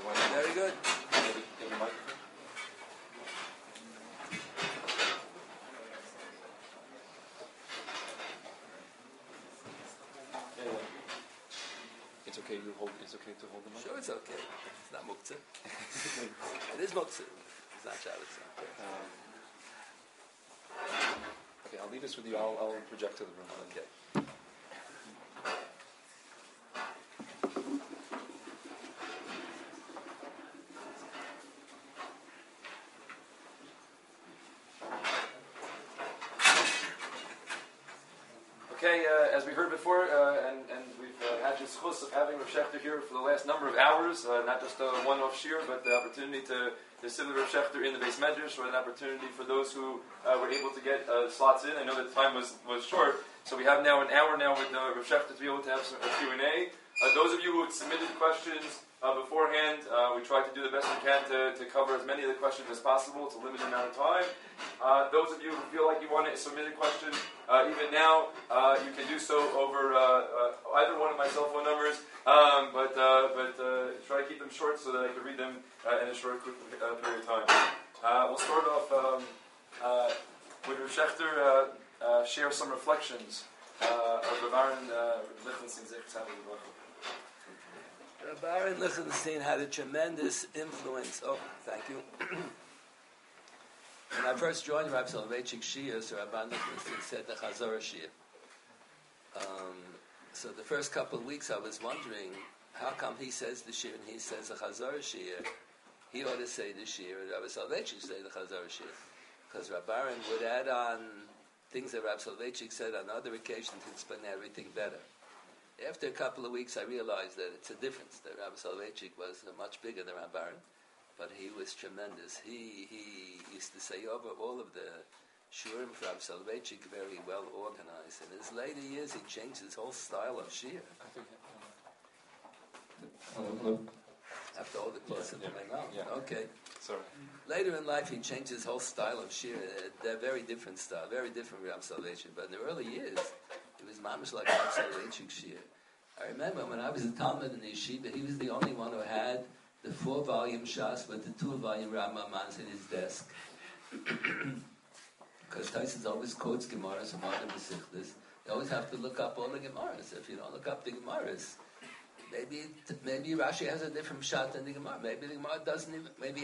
Very good. Give a microphone. It's okay. It's okay to hold them up. Sure, it's okay. It's not muktzah. It is muktzah. It's not Shabbos. Okay, I'll leave this with you. I'll project to the room. Okay. Okay, as we heard before, and we've had the schus of having Rav Shechter here for the last number of hours, not just a one-off shir, but the opportunity to sit with Rav Shechter in the Beis Medrash, or an opportunity for those who were able to get slots in. I know that the time was short, so we have now an hour now with Rav Shechter to be able to have a Q&A. Those of you who had submitted questions beforehand, we tried to do the best we can to cover as many of the questions as possible. It's a limited amount of time. Those of you who feel like you want to submit a question, even now, you can do so over either one of my cell phone numbers, but try to keep them short so that I can read them in a short, quick period of time. We'll start off with Rav Shechter, share some reflections of Rav Aaron Lichtenstein Zech. Rav Aaron Lichtenstein had a tremendous influence. Oh, thank you. When I first joined Rav Soloveitchik Shia, so Rabban Lichtenstein said the Chazorah Shia. So the first couple of weeks I was wondering, how come he says the Shia and he says the Chazorah Shia? He ought to say the Shia, and Rav Soloveitchik say the Chazorah Shia. Because Rav Aaron would add on things that Rav Soloveitchik said on other occasions to explain everything better. After a couple of weeks, I realized that it's a difference, that Rav Soloveitchik was much bigger than Rav Aaron, but he was tremendous. He used to say over all of the shurim for Rav Soloveitchik, very well organized. In his later years, he changed his whole style of shir. After all the close of Okay. Sorry. Later in life, he changed his whole style of shir. They're very different style, very different Rav Soloveitchik. But in the early years, it was mamish like Rav Soloveitchik shir. I remember when I was a Talmud in the yeshiva, he was the only one who had the 4-volume Shas with the 2-volume Rambamans in his desk. Because Tyson always quotes Gemaras from other Mesichtas. You always have to look up all the Gemaras. If you don't look up the Gemaras, maybe Rashi has a different shot than the Gemara. Maybe the Gemara doesn't even. Maybe you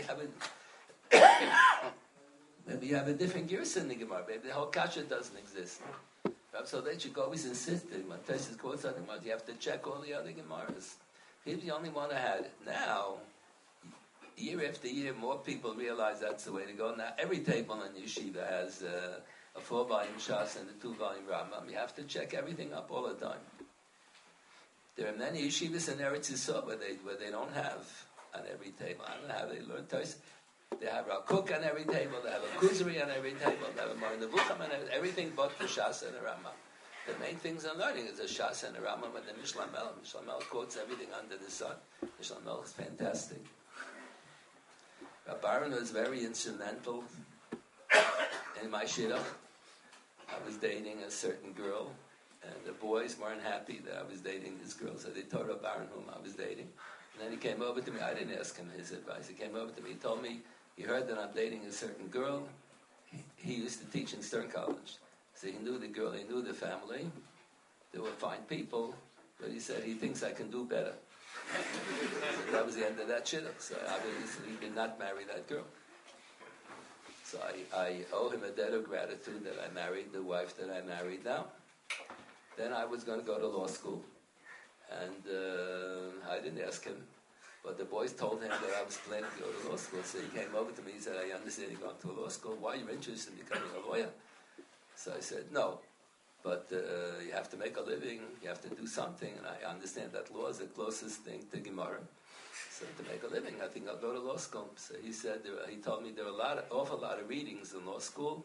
have a different Girsa in the Gemara. Maybe the whole Kasha doesn't exist. So they should always insisted when Tyson quotes other Gemaras, you have to check all the other Gemaras. He's the only one who had it. Now, year after year, more people realize that's the way to go. Now, every table in yeshiva has a 4-volume Shas and a 2-volume Rambam. You have to check everything up all the time. There are many yeshivas in Eretz Yisrael where they don't have on every table. I don't know how they learn Tosfos. They have a cook on every table. They have a kuzari on every table. They have a Moreh Nevuchim on everything but the Shas and the Rambam. The main things I'm learning is the Shas and the Rambam and the Mishlei Melech. Mishlei Melech quotes everything under the sun. Mishlei Melech is fantastic. Rav Aaron was very instrumental in my shidduch. I was dating a certain girl, and the boys weren't happy that I was dating this girl, so they told Rav Aaron whom I was dating. And then he came over to me. I didn't ask him his advice. He came over to me. He told me he heard that I'm dating a certain girl. He used to teach in Stern College. So he knew the girl, he knew the family. They were fine people, but he said he thinks I can do better. So that was the end of that shidduch. So obviously he did not marry that girl. So I owe him a debt of gratitude that I married the wife that I married now. Then I was going to go to law school, and I didn't ask him, but the boys told him that I was planning to go to law school. So he came over to me and said, I understand you're going to law school. Why are you interested in becoming a lawyer? So I said, no, but you have to make a living, you have to do something, and I understand that law is the closest thing to Gemara. So to make a living, I think I'll go to law school. So he said, he told me there are awful lot of readings in law school,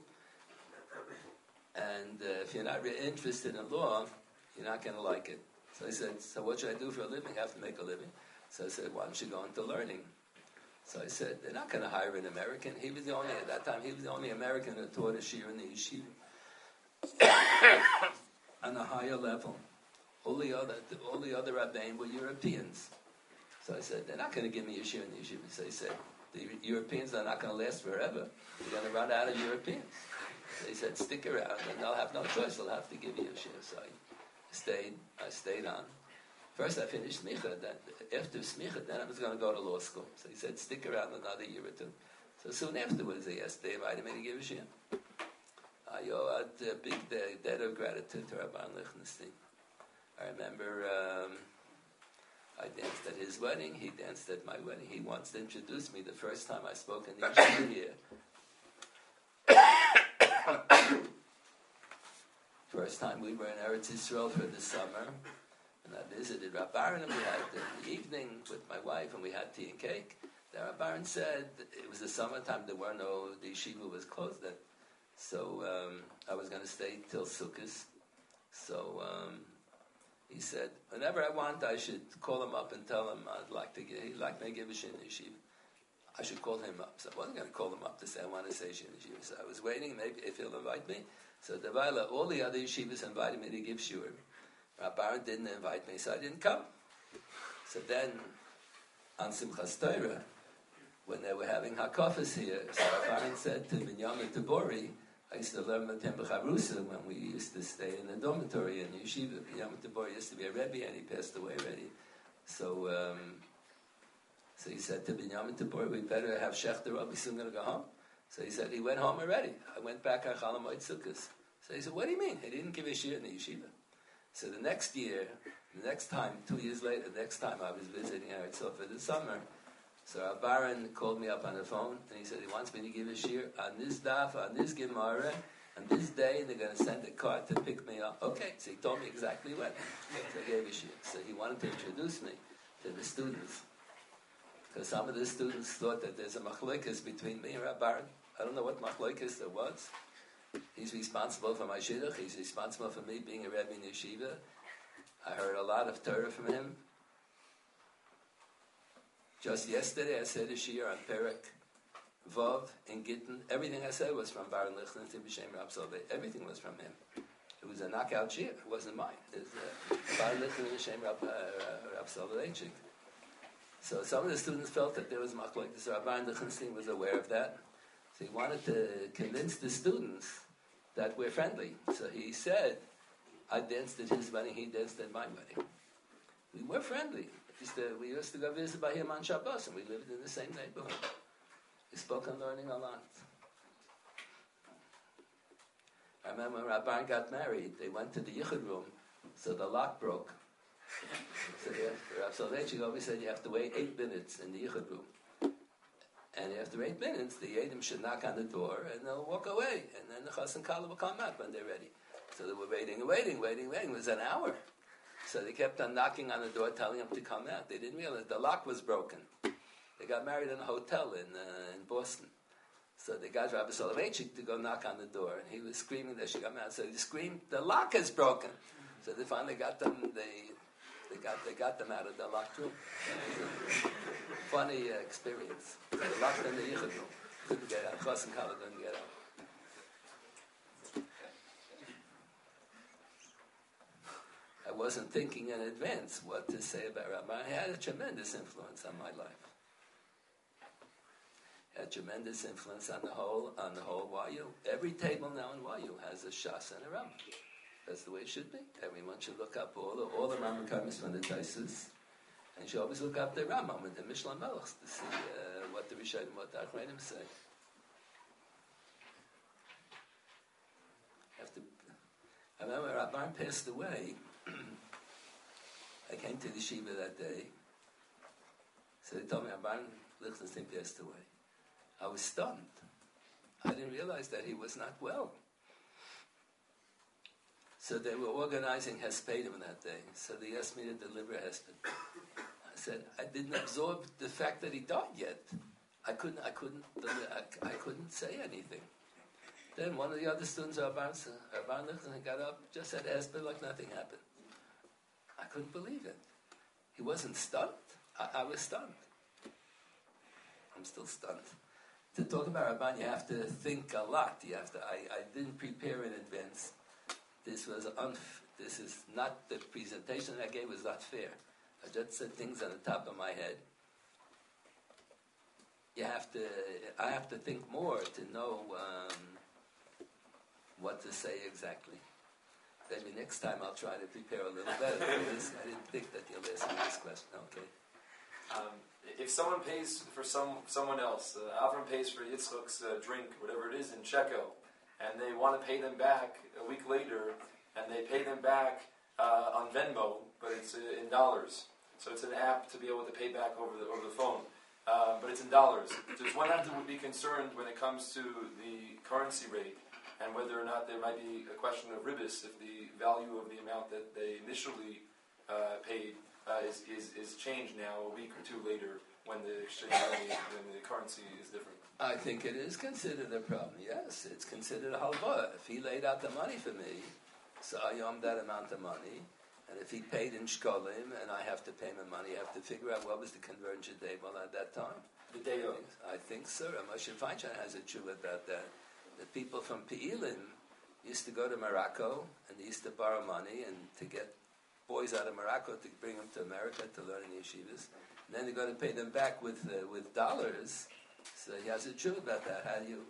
and if you're not really interested in law, you're not going to like it. So I said, so what should I do for a living? I have to make a living. So I said, why don't you go into learning? So I said, they're not going to hire an American. At that time, he was the only American who taught a shir in the yeshiva. On a higher level. All the other Rabbeim were Europeans. So I said, they're not going to give me a share in the yeshiva. So he said, the Europeans are not going to last forever. You're going to run out of Europeans. So he said, stick around, and they'll have no choice. They'll have to give you a share. So I stayed on. First I finished smicha. Then after smicha, then I was going to go to law school. So he said, stick around another year or two. So soon afterwards, they invited me to give a share. I owe a big debt of gratitude to Rabban Lichtenstein. I remember I danced at his wedding. He danced at my wedding. He once introduced me the first time I spoke in the yeshiva here. First time we were in Eretz Yisrael for the summer, and I visited Rav Baron, and we had the evening with my wife, and we had tea and cake. Then Rav Baron said it was the summertime. The yeshiva was closed then, so I was going to stay till Sukkot. So he said, whenever I want, I should call him up and tell him he'd like me to give a shin yeshiva. I should call him up. So I wasn't going to call him up to say I want to say shin yeshiva. So I was waiting, maybe if he'll invite me. So all the other yeshivas invited me to give shiur. Rav Baron didn't invite me, so I didn't come. So then, on Simchas Torah, when they were having hakafas here, so Rav Baron said to Binyamin Tabori, I used to learn with him b'chavrusa when we used to stay in the dormitory in yeshiva. Binyamin Tabori used to be a rebbe, and he passed away already. So he said to Binyamin Tabori, we better have Shechter up, we're soon going to go home. So he said, he went home already. I went back on Chol Hamoed Sukkos. So he said, what do you mean? He didn't give a shiur in the yeshiva. So the next time, 2 years later, the next time I was visiting Eretz Yisrael for the summer, so Rav Baron called me up on the phone, and he said he wants me to give a shiur on this daf, on this Gemara, on this day, they're going to send a car to pick me up. Okay, so he told me exactly when. So I gave a shiur. So he wanted to introduce me to the students. Because some of the students thought that there's a machlokes between me and Rav Baron. I don't know what machlokes there was. He's responsible for my shidduch. He's responsible for me being a rebbe in yeshiva. I heard a lot of Torah from him. Just yesterday I said a shiur on Perek Vav in Gittin. Everything I said was from Baron Lichtenstein B'Shem Rab Soloveitchik. Everything was from him. It was a knockout shiur. It wasn't mine. It was Baron Lichtenstein B'Shem Rab Soloveitchik. So some of the students felt that there was machlokes. So Baron Lichtenstein was aware of that. So he wanted to convince the students that we're friendly. So he said, I danced at his wedding, he danced at my wedding. We were friendly. We used to go visit by him on Shabbos, and we lived in the same neighborhood. We spoke on learning a lot. I remember when Rav Baron got married, they went to the yichud room, so the lock broke. So Rav Soloveitchik always said you have to wait 8 minutes in the yichud room. And after 8 minutes, the Yedim should knock on the door, and they'll walk away. And then the Chas and Kala will come out when they're ready. So they were waiting. It was an hour. So they kept on knocking on the door, telling them to come out. They didn't realize the lock was broken. They got married in a hotel in Boston. So they got Rabbi Soloveitchik to go knock on the door, and he was screaming that she got out. So he screamed, "The lock is broken!" So they finally got them. They got them out of the locked room. Funny experience. They locked in the yichud room. Couldn't get out. Chas and Kala couldn't get out. I wasn't thinking in advance what to say about Rabbi. He had a tremendous influence on my life. He had tremendous influence on the whole YU. Every table now in YU has a Shas and a Rambam. That's the way it should be. Everyone should look up all the Rambam comments from the Taisus, and you should always look up the Rambam and the Mishnah Melechs to see what the Rishonim, what the Achronim say. I remember when Rav Baron passed away. I came to the Shiva that day. So they told me Rav Baron Lichtenstein passed away. I was stunned. I didn't realize that he was not well. So they were organizing Hespedim that day. So they asked me to deliver a Hesped. I said, I didn't absorb the fact that he died yet. I couldn't say anything. Then one of the other students, Rabban Lichtenstein, got up, just said Hesped like nothing happened. I couldn't believe it. He wasn't stunned. I was stunned. I'm still stunned. To talk about Rabban, you have to think a lot. I didn't prepare in advance. This is not the presentation I gave was not fair. I just said things on the top of my head. I have to think more to know what to say exactly. Maybe next time I'll try to prepare a little better. I didn't think that you'll ask me this question. Okay. If someone pays for someone else, Avram pays for Yitzchak's drink, whatever it is, in shekel, and they want to pay them back a week later, and they pay them back on Venmo, but it's in dollars. So it's an app to be able to pay back over the phone. But it's in dollars. Does one have to be concerned when it comes to the currency rate and whether or not there might be a question of ribis if the value of the amount that they initially paid is changed now a week or two later when the exchange rate, when the currency is different? I think it is considered a problem. Yes, it's considered a halva. If he laid out the money for me, so I owe him that amount of money. And if he paid in shkolim and I have to pay him money, I have to figure out what was the conversion table at that time. The day of. I think so. Moshe Feinstein has a tshuva about that. The people from Pe'ilim used to go to Morocco and they used to borrow money and to get boys out of Morocco to bring them to America to learn in yeshivas. And then they're going to pay them back with dollars. So he has a tshuva about that. How do you...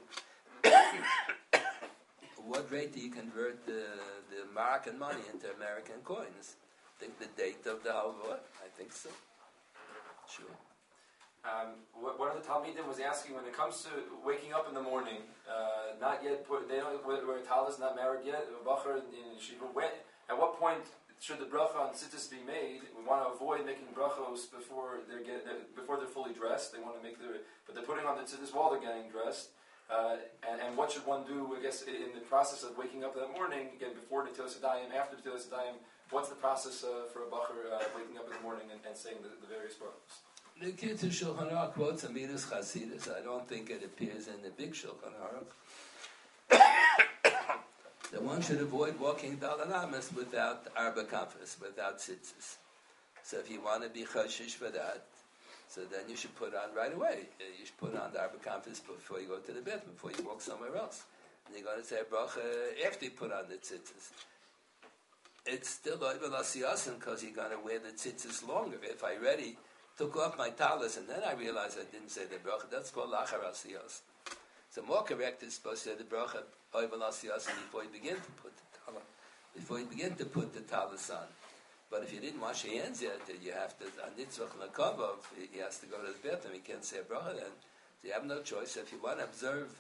What rate do you convert the Moroccan money into American coins? I think the date of the halva. I think so. Sure. One of the Talmidim was asking, when it comes to waking up in the morning, not yet they don't wear talis, not married yet, a bacher in yeshiva. At what point should the bracha on tzitzis be made? We want to avoid making brachos before they're fully dressed. They want to but they're putting on the tzitzis while they're getting dressed. And what should one do, I guess, in the process of waking up that morning, again, before the Tilas Adayim, after the Tilas Adayim, what's the process for a bacher waking up in the morning and saying the various brachos? The Kitzur Shulchan Aruch quotes Amidas Chasidus. I don't think it appears in the big Shulchan Aruch. That one should avoid walking Dalanamas without Arba Kafas, without tzitzis. So if you want to be chashish for that, so then you should put on right away. You should put on the Arba Kafas before you go to the bed, before you walk somewhere else. And you're going to say bracha after you put on the tzitzis. It's still over l'asiyasim because you're going to wear the tzitzis longer. If I already took off my talis and then I realized I didn't say the bracha, that's called lachar asiyas. So more correct is supposed to say the bracha over l'asiyasim before you begin to put the talis, before you begin to put the talis on. But if you didn't wash your hands yet, you have to on nitzvach l'kavov. He has to go to the bathroom. He can't say a bracha then. So you have no choice. If you want to observe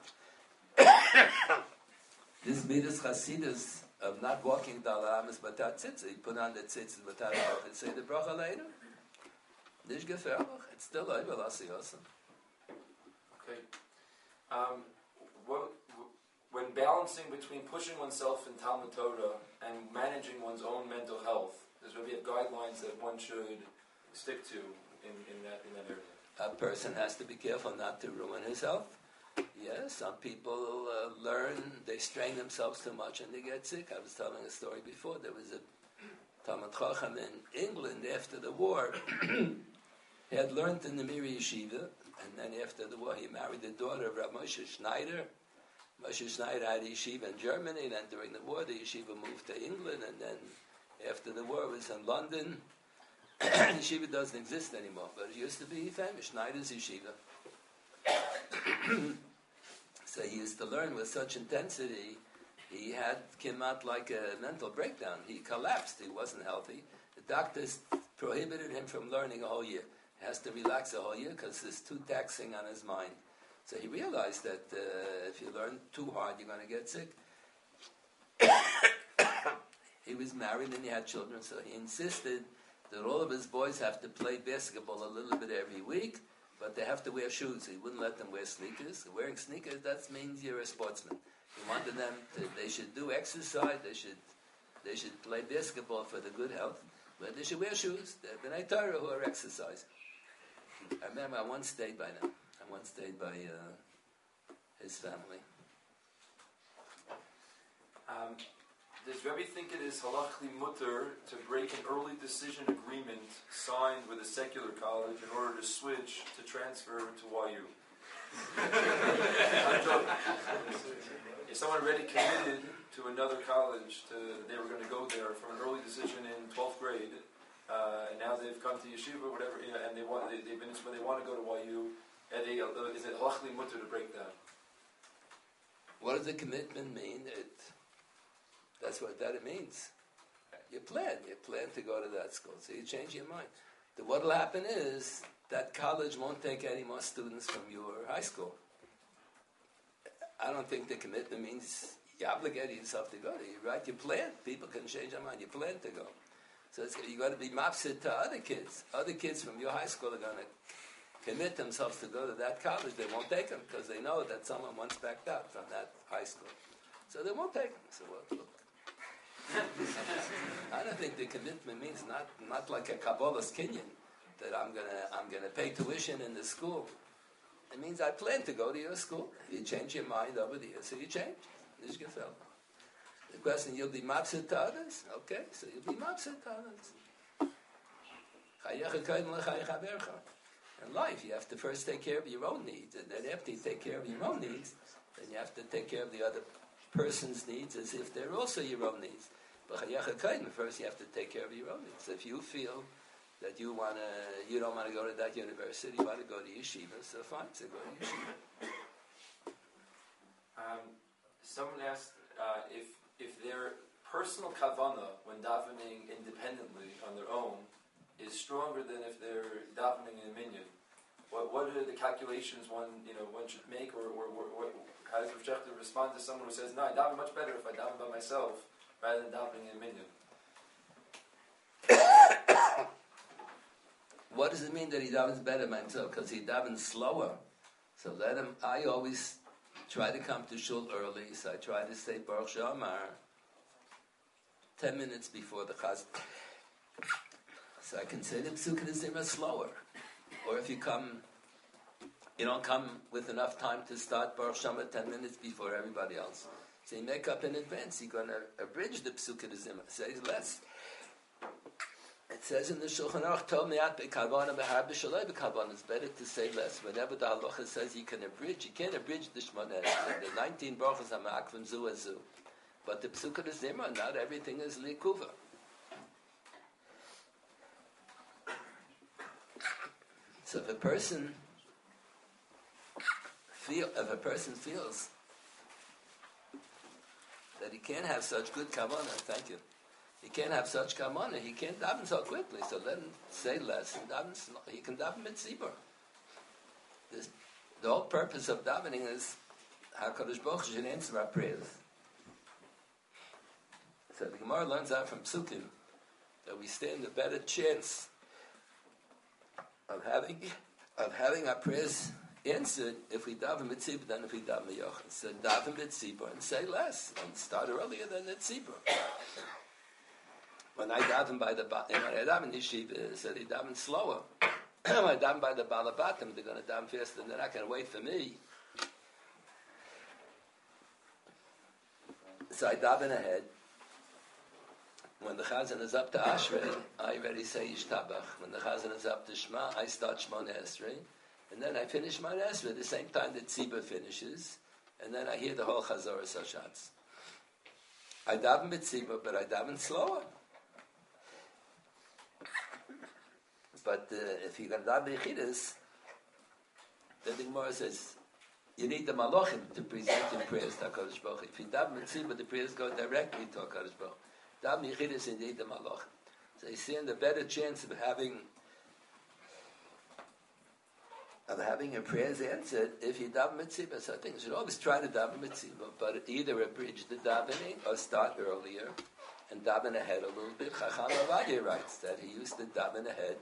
this midas chasidus of not walking dalamas without tzitzit, you put on the tzitzit without and say the bracha later. Nish gefährlich. It's still over l'asiyosam. Okay. When balancing between pushing oneself in Talmud Torah and managing one's own mental health, there's going to be guidelines that one should stick to in that area. A person has to be careful not to ruin his health. Yes, some people learn, they strain themselves too much and they get sick. I was telling a story before. There was a Talmud Chacham in England after the war. He had learned in the Miri Yeshiva, and then after the war he married the daughter of Rav Moshe Schneider. Moshe Schneider had a yeshiva in Germany, and then during the war the yeshiva moved to England, and then after the war it was in London. Yeshiva doesn't exist anymore, but it used to be famous, Schneider's yeshiva. So he used to learn with such intensity, he had came out like a mental breakdown. He collapsed, he wasn't healthy. The doctors prohibited him from learning a whole year. He has to relax a whole year because it's too taxing on his mind. So he realized that if you learn too hard, you're going to get sick. He was married and he had children, so he insisted that all of his boys have to play basketball a little bit every week, but they have to wear shoes. He wouldn't let them wear sneakers. Wearing sneakers, that means you're a sportsman. He wanted them they should do exercise, they should play basketball for the good health, but they should wear shoes. They're B'nai Torah who are exercising. I remember I once stayed by them. I once stayed by his family. Does Rebbe think it is halachli mutter to break an early decision agreement signed with a secular college in order to switch to transfer to YU? If someone already committed to another college, they were going to go there for an early decision in 12th grade, and now they've come to yeshiva, whatever, and they've been when they want to go to YU, and is it halachically mutter to break down? What does the commitment mean? That's what it means. You plan to go to that school, so you change your mind. What will happen is that college won't take any more students from your high school. I don't think the commitment means you obligate yourself to go to. You right? You plan. People can change their mind. You plan to go. So you got to be mopsid to other kids. Other kids from your high school are going to commit themselves to go to that college. They won't take them because they know that someone once backed out from that high school. So they won't take them. So look. I don't think the commitment means not like a Kabbalah's Kenyan that I'm gonna pay tuition in the school. It means I plan to go to your school. You change your mind over the years, so you change. This gefällt. The question, you'll be mopsid to others? Okay, so you'll be mopsid to others. In life, you have to first take care of your own needs, and then after you take care of your own needs, then you have to take care of the other person's needs as if they're also your own needs. But first you have to take care of your own needs. If you feel that you don't want to go to that university, you want to go to yeshiva, so fine, so go to yeshiva. Someone asked if their personal kavanah when davening independently on their own is stronger than if they're davening in a minyan. What are the calculations one should make, or how does Rav Shechter respond to someone who says, no, I daven much better if I daven by myself rather than davening in a minyan? What does it mean that he davens better by himself? Because he davens slower. So let him. I always try to come to shul early, so I try to say Baruch Shamar 10 minutes before the chazan. So I can say the Psukkah Zimra slower. Or if you don't come with enough time to start Baruch Shamar 10 minutes before everybody else. So you make up in advance. You're going to abridge the Psukkah Zimra. Say less. It says in the Shulchan Aruch, Tov me'at be'karvana behar b'shaloi be'karvana. It's better to say less. Whenever the halacha says you can abridge, you can't abridge the Shmoneh Esrei. The 19 brachos are ma'akvim zu azu. But the Psukkah Zimra, not everything is likuva. So if a person feels that he can't have such good kavanah, he can't have such kavanah, he can't daven so quickly, so let him say less and daven slow. He can daven mitzibur. The whole purpose of davening is HaKadosh Baruch Hu should answer our prayers. So the Gemara learns out from Psukim that we stand a better chance of having our prayers answered if we daven mitzibur than if we daven miyochel. So daven mitzibur and say less and start earlier than mitzibur. When I daven by the yeshiva, said he daven slower. When I daven by the balabatim, they're going to daven faster, and they're not going to wait for me. So I daven ahead. When the chazan is up to Ashrei, I already say Yishtabach. When the chazan is up to Shema, I start Shmoneh Esrei. And then I finish Shmoneh Esrei at the same time that Tzibah finishes. And then I hear the whole Chazorah Sashatz. I daven with Tzibah, but I daven slower. But if you're going to daven B'Yechidus, then the Gemara says, you need the Malachim to present your prayers to HaKadosh Baruch Hu. If you daven with Tzibah, the prayers go directly to HaKadosh Baruch Hu. Daven Yechidus indeed the Malach. So you stand a better chance of having your prayers answered if you daven mitzvah. So I think you should always try to daven mitzvah, but either abridge the davening or start earlier and daven ahead a little bit. Chacham Avadia writes that he used to daven ahead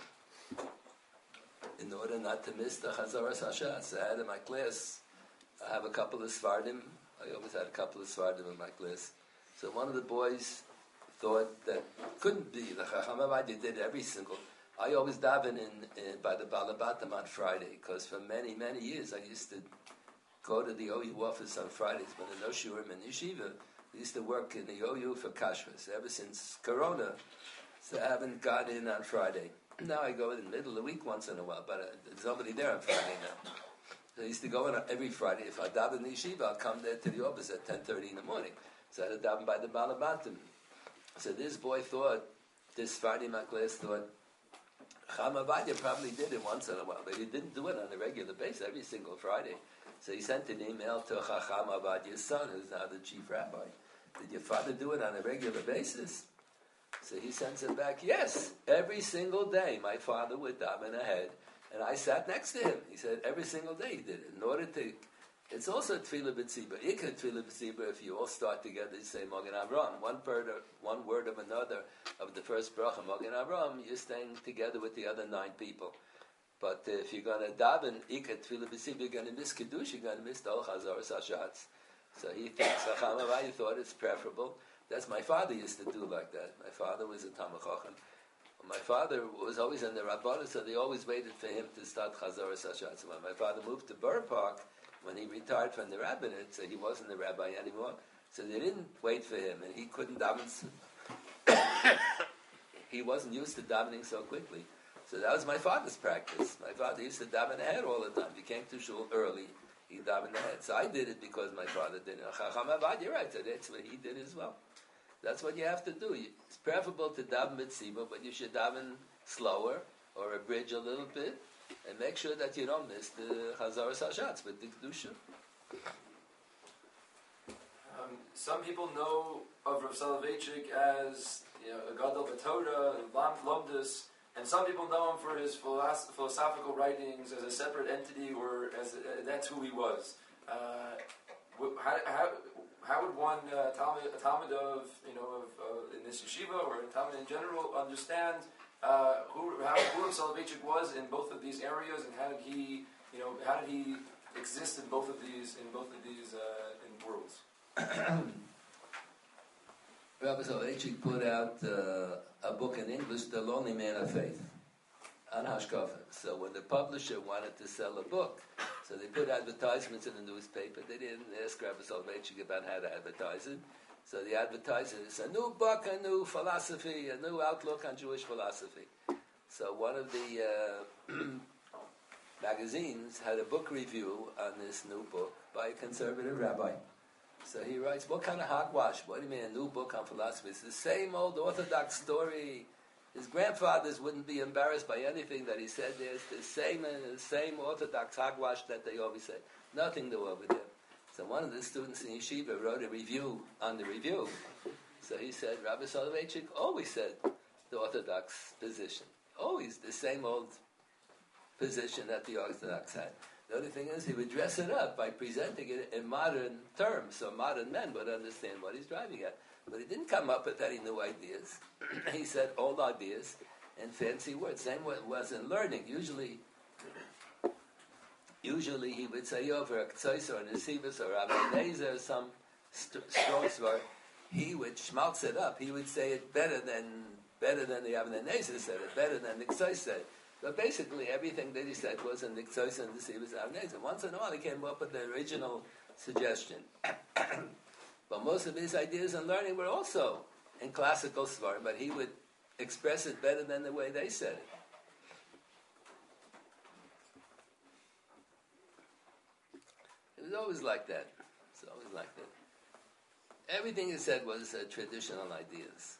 in order not to miss the Chazorah Sashatz. I had in my class, I have a couple of Sfardim. I always had a couple of Sfardim in my class. So one of the boys thought that couldn't be. The Chacham Avadia did every single. I always daven in by the Balabatim on Friday, because for many, many years I used to go to the OU office on Fridays when the no shurim and yeshiva. We used to work in the OU for kashrus ever since Corona, so I haven't got in on Friday. Now I go in the middle of the week once in a while, but there's nobody there on Friday now. So I used to go in every Friday. If I daven in the yeshiva, I'll come there to the office at 10:30 in the morning. So I had to daven by the Balabatim. So this boy thought this Sfardi Makles thought Cham Avadia probably did it once in a while, but he didn't do it on a regular basis every single Friday. So he sent an email to Chacham Avadia's son, who's now the chief rabbi. Did your father do it on a regular basis? So he sends it back, yes, every single day my father would daven ahead, and I sat next to him. He said every single day he did it. In order to, it's also Tefillah B'tzibur. Ikar Tefillah B'tzibur, if you all start together to say Magen Avraham, one word of another of the first bracha, Magen Avraham, you're staying together with the other 9 people. But if you're going to daven Ikar Tefillah B'tzibur, you're going to miss Kiddush, you're going to miss the Ol Chazaras Hashatz. So he thinks, Chacham Avadi thought it's preferable. That's my father used to do like that. My father was a Talmid Chacham. My father was always in the Rabbanah, so they always waited for him to start Chazaras Hashatz. When my father moved to Borough Park, when he retired from the rabbinate, so he wasn't the rabbi anymore, so they didn't wait for him, and he couldn't daven. He wasn't used to davening so quickly. So that was my father's practice. My father used to daven ahead all the time. If he came to shul early, he davened ahead. So I did it because my father did it. Chacham Avad, you're right, so that's what he did as well. That's what you have to do. It's preferable to daven mitzvah, but you should daven slower or abridge a little bit, and make sure that you don't miss the Chazaras Hashatz with the Kedusha. Some people know of Rav Soloveitchik as a Gadol B'Torah, Lomdus, and some people know him for his philosophical writings as a separate entity, or as that's who he was. How would one a Talmud of in this yeshiva or a Talmud in general understand who Rav Soloveitchik was in both of these areas, and how did he exist in both of these in worlds? Rabbi Soloveitchik put out a book in English, The Lonely Man of Faith, on Hashkafa. So when the publisher wanted to sell a book, so they put advertisements in the newspaper. They didn't ask Rabbi Soloveitchik about how to advertise it. So the advertiser said, a new book, a new philosophy, a new outlook on Jewish philosophy. So one of the magazines had a book review on this new book by a conservative rabbi. So he writes, what kind of hogwash? What do you mean, a new book on philosophy? It's the same old Orthodox story. His grandfathers wouldn't be embarrassed by anything that he said. There's the same Orthodox hogwash that they always say. Nothing new over there. So one of the students in Yeshiva wrote a review on the review. So he said, Rabbi Soloveitchik always said the Orthodox position. Always the same old position that the Orthodox had. The only thing is he would dress it up by presenting it in modern terms, so modern men would understand what he's driving at. But he didn't come up with any new ideas. He said old ideas and fancy words. Same way it was in learning. Usually he would say over a Ktsois or a Nesivus or Rabbi Nezer or some strong sword. He would schmaltz it up. He would say it better than the Rabbi Nezer said it, better than the Ktsois said it. But basically, everything that he said was in the Ktsois and the Nesivus and Rabbi Nezer. Once in a while, he came up with the original suggestion. But most of his ideas in learning were also in classical Svar, but he would express it better than the way they said it. It was always like that. It's always like that. Everything he said was traditional ideas.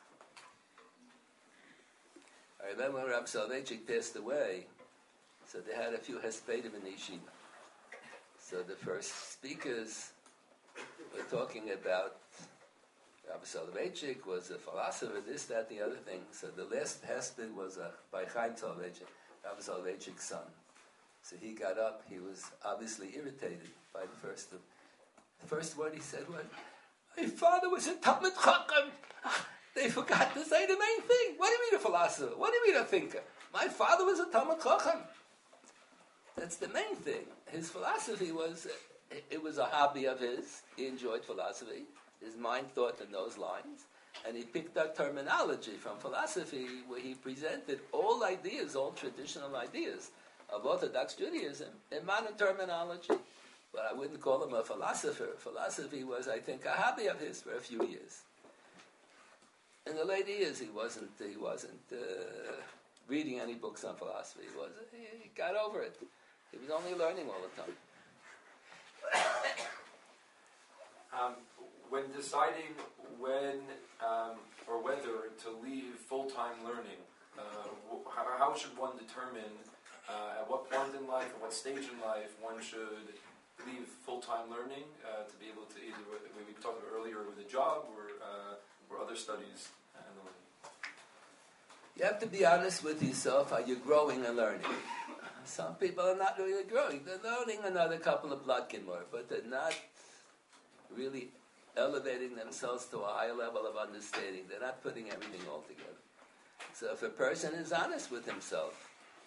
I remember when Rabbi Soloveitchik passed away, so they had a few Hespedim in the yeshiva. So the first speakers were talking about Rabbi Soloveitchik was a philosopher, this, that, the other thing. So the last Hesped was by Chaim Soloveitchik, Rabbi Soloveitchik's son. So he got up, he was obviously irritated by the first word he said was, my father was a Talmid Chacham. They forgot to say the main thing. What do you mean a philosopher? What do you mean a thinker? My father was a Talmid Chacham. That's the main thing. His philosophy was, it was a hobby of his. He enjoyed philosophy. His mind thought in those lines. And he picked up terminology from philosophy where he presented all ideas, all traditional ideas of Orthodox Judaism in modern terminology. But I wouldn't call him a philosopher. Philosophy was, I think, a hobby of his for a few years. In the late years, he wasn't reading any books on philosophy. He got over it. He was only learning all the time. when deciding when or whether to leave full-time learning, how should one determine at what point in life, at what stage in life, one should leave full-time learning to be able to either, we talked about earlier, with a job or other studies and the learning? You have to be honest with yourself. Are you growing and learning? Some people are not really growing. They're learning another couple of plotkin more, but they're not really elevating themselves to a higher level of understanding. They're not putting everything all together. So if a person is honest with himself,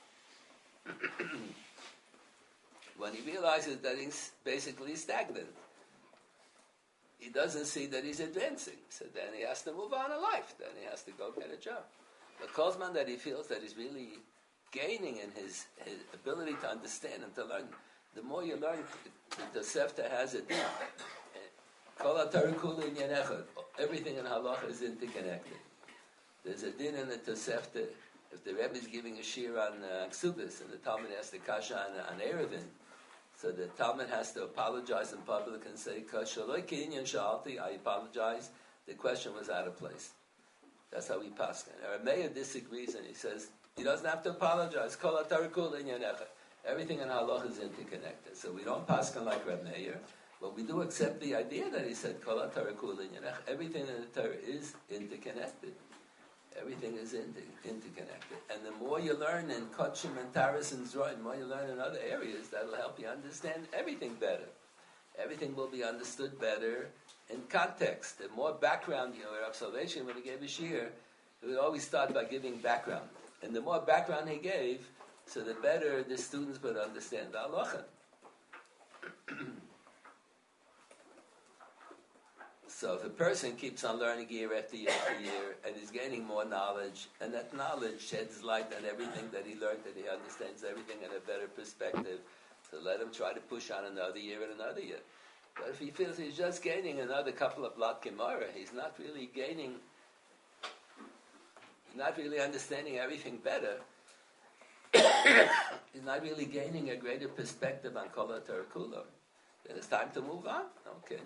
when he realizes that he's basically stagnant, he doesn't see that he's advancing. So then he has to move on in life. Then he has to go get a job. But Kozman that he feels that he's really gaining in his ability to understand and to learn, the more you learn, the Sefta has a din. Everything in halacha is interconnected. There's a din in the Tosefta. If the Rebbe is giving a shir on Ksubis and the Talmud has to kasha on Erevin, so the Talmud has to apologize in public and say, I apologize, the question was out of place. That's how we paskin. Meir disagrees and he says, he doesn't have to apologize. Everything in halacha is interconnected. So we don't paskin like Reb Meir, but we do accept the idea that he said, everything in the Torah is interconnected. Everything is interconnected. And the more you learn in Kotchim and Taras and Zroin, the more you learn in other areas, that'll help you understand everything better. Everything will be understood better in context. The more background, Rav Soloveitchik, when he gave a shir, he would always start by giving background. And the more background he gave, so the better the students would understand the halacha. So if a person keeps on learning year after year after year, and is gaining more knowledge, and that knowledge sheds light on everything that he learned, that he understands everything in a better perspective, so let him try to push on another year and another year. But if he feels he's just gaining another couple of blot gemara, he's not really gaining, he's not really understanding everything better, he's not really gaining a greater perspective on Kol HaTorah Kulo, then it's time to move on. Okay.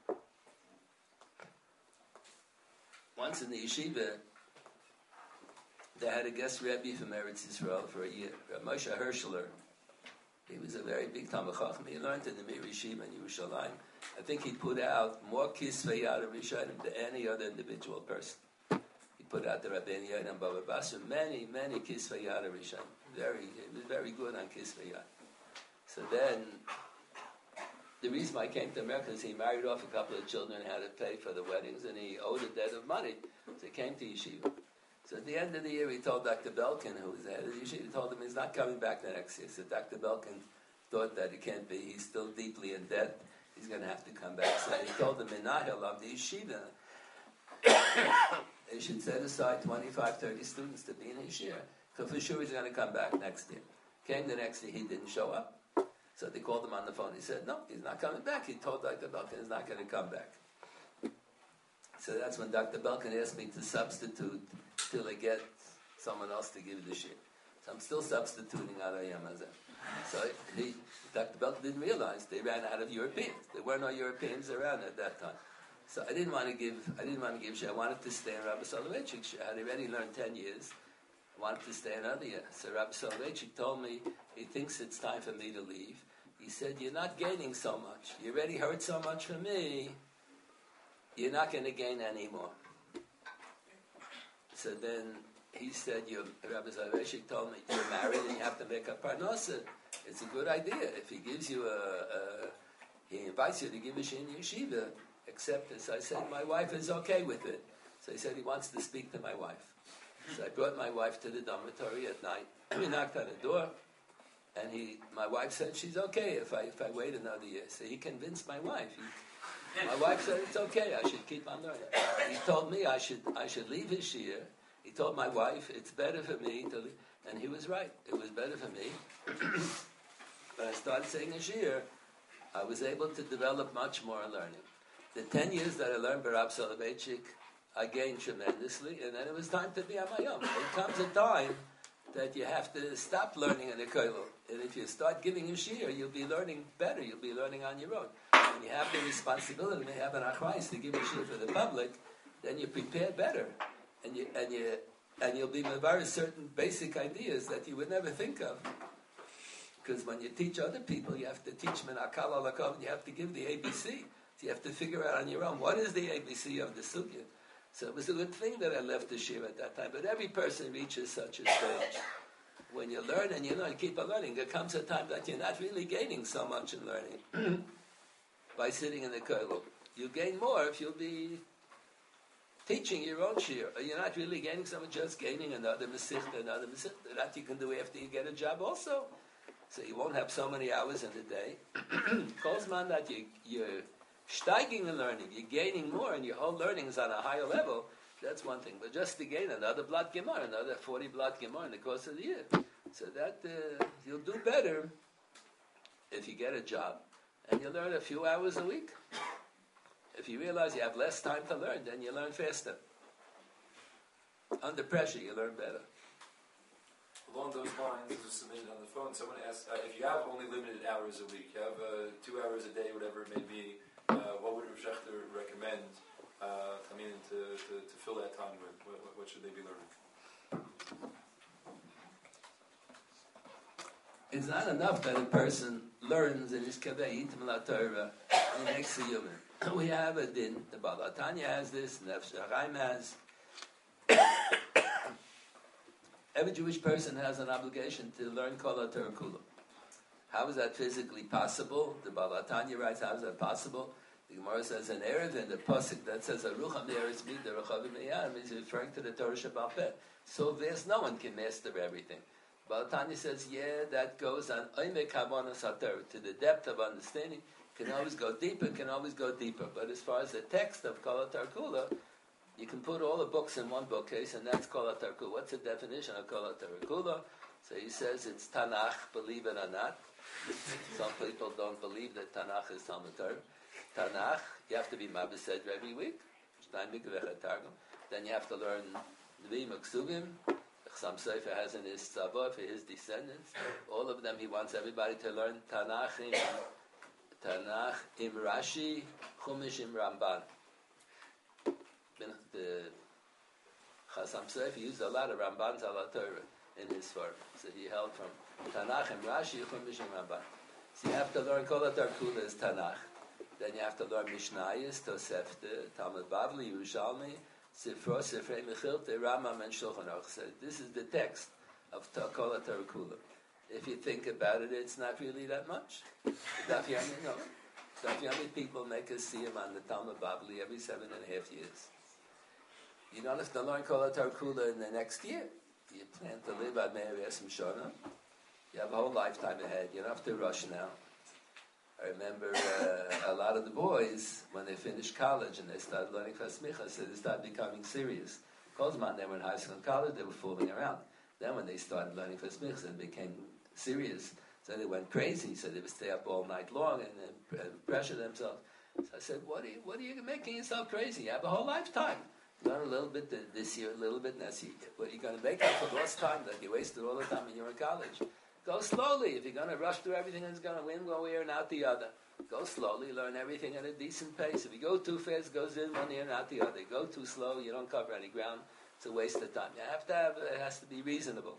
Once in the yeshiva, they had a guest Rebbe from Eretz Yisrael for a year, Rav Moshe Hershler. He was a very big Talmid Chacham. He learned in the Mir Yeshiva in Yerushalayim. I think he put out more Kisvei Yad Rishonim than any other individual person. He put out the Rabbeinu Yonah and Baba Basra, many Kisvei Yad Rishonim. He was very good on Kisvei Yad. So then, the reason why he came to America is he married off a couple of children and had to pay for the weddings, and he owed a debt of money. So he came to yeshiva. So at the end of the year, he told Dr. Belkin, who was the head of the yeshiva, he told him he's not coming back the next year. So Dr. Belkin thought that it can't be. He's still deeply in debt. He's going to have to come back. So he told the Menahel of the yeshiva, they should set aside 25, 30 students to be in his year. So for sure he's going to come back next year. Came the next year, he didn't show up. So they called him on the phone. He said, no, he's not coming back. He told Dr. Belkin he's not going to come back. So that's when Dr. Belkin asked me to substitute till I get someone else to give the shit. So I'm still substituting out of Yamazah. So Dr. Belkin didn't realize they ran out of Europeans. There were no Europeans around at that time. So I didn't want to give shit. I wanted to stay in Rabbi Soloveitchik shit. I had already learned 10 years. I wanted to stay another year. So Rabbi Soloveitchik told me he thinks it's time for me to leave. He said, you're not gaining so much. You already heard so much from me. You're not going to gain any more. So then he said, Rabbi Soloveitchik told me, you're married and you have to make a parnasa. It's a good idea. If he gives you he invites you to give a shin yeshiva, accept it. So I said, my wife is okay with it. So he said he wants to speak to my wife. So I brought my wife to the dormitory at night. We knocked on the door. And my wife said she's okay if I wait another year. So he convinced my wife. My wife said it's okay. I should keep on learning. He told me I should leave his shir. He told my wife it's better for me to leave, and he was right. It was better for me. When I started saying a shir, I was able to develop much more in learning. The 10 years that I learned by Rav Soloveitchik, I gained tremendously, and then it was time to be on my own. There comes a time that you have to stop learning in the kollel. And if you start giving a shiur, you'll be learning better. You'll be learning on your own. When you have the responsibility, when you have an achrayus to give a shiur for the public, then you prepare better, and you'll be mevaris certain basic ideas that you would never think of. Because when you teach other people, you have to teach menakal alakov, and you have to give the ABC. So you have to figure out on your own what is the ABC of the sugya. So it was a good thing that I left the shiur at that time. But every person reaches such a stage. When you learn and you learn, keep on learning, there comes a time that you're not really gaining so much in learning by sitting in the kollel. You gain more if you'll be teaching your own shiur. You're not really gaining so much, just gaining another mesichta. That you can do after you get a job also. So you won't have so many hours in the day. Kolzman that you're steiging in learning, you're gaining more, and your whole learning is on a higher level. That's one thing. But just to gain another blood gemar, another 40 blood gemar in the course of the year. So that you'll do better if you get a job and you learn a few hours a week. If you realize you have less time to learn, then you learn faster. Under pressure, you learn better. Along those lines, it was submitted on the phone. Someone asked, if you have only limited hours a week, you have 2 hours a day, whatever it may be, what would Rav Shechter recommend to fill that time with? What should they be learning? It's not enough that a person learns in his kaveh yitim la Torah and makes a human. We have a din. The Baal HaTanya has this, and Nefesh HaChaim has. Every Jewish person has an obligation to learn Kol HaTorah Kula. How is that physically possible? The Baal HaTanya writes, how is that possible? The Gemara says an Erev in the Pasuk that says Arucham Eretz Mida Rechavim Meyam is referring to the Torah Sheba'al Peh. So there's no one can master everything. Baal HaTanya says, that goes on Oimek Havanas HaTorah, to the depth of understanding. Can always go deeper, But as far as the text of Kol HaTorah Kula, you can put all the books in one bookcase, and that's Kol HaTorah Kula. What's the definition of Kol HaTorah Kula? So he says it's Tanakh, believe it or not. Some people don't believe that Tanakh is Talmud Torah. Tanakh, you have to be Mabed every week. Then you have to learn Nevi'im Uksuvim. Chassam Sofer has in his tzavah for his descendants. All of them, he wants everybody to learn Tanakh im Rashi, Chumash im Ramban. The Chassam Sofer used a lot of Ramban's ala Torah in his form. So he held from Tanakh im Rashi, Chumash im Ramban. So you have to learn Kol HaTorah Kula is Tanakh. Then you have to learn Mishnayos, Tosefta, Talmud Bavli, Yerushalmi, Sifro, Sifrei Mechilte, Rambam, and Shulchan Aruch. So this is the text of Kol HaTorah Kula. If you think about it, it's not really that much. Daf Yomi people make us see him on the Talmud Bavli every 7.5 years. You don't have to learn Kol HaTorah Kula in the next year. You plan to live at Meir Yesem Shona. You have a whole lifetime ahead. You don't have to rush now. I remember a lot of the boys, when they finished college and they started learning Chasmicha, so they started becoming serious. Kolzman, they were in high school and college, they were fooling around. Then when they started learning Chasmicha, they became serious. So they went crazy, so they would stay up all night long and pressure themselves. So I said, what are you making yourself crazy? You have a whole lifetime. Learn a little bit this year, a little bit next year. What are you going to make up for lost time that you wasted all the time when you were in college? Go slowly. If you're going to rush through everything, it's going to win one ear and out the other. Go slowly. Learn everything at a decent pace. If you go too fast, it goes in one ear and out the other. Go too slow, you don't cover any ground. It's a waste of time. It has to be reasonable.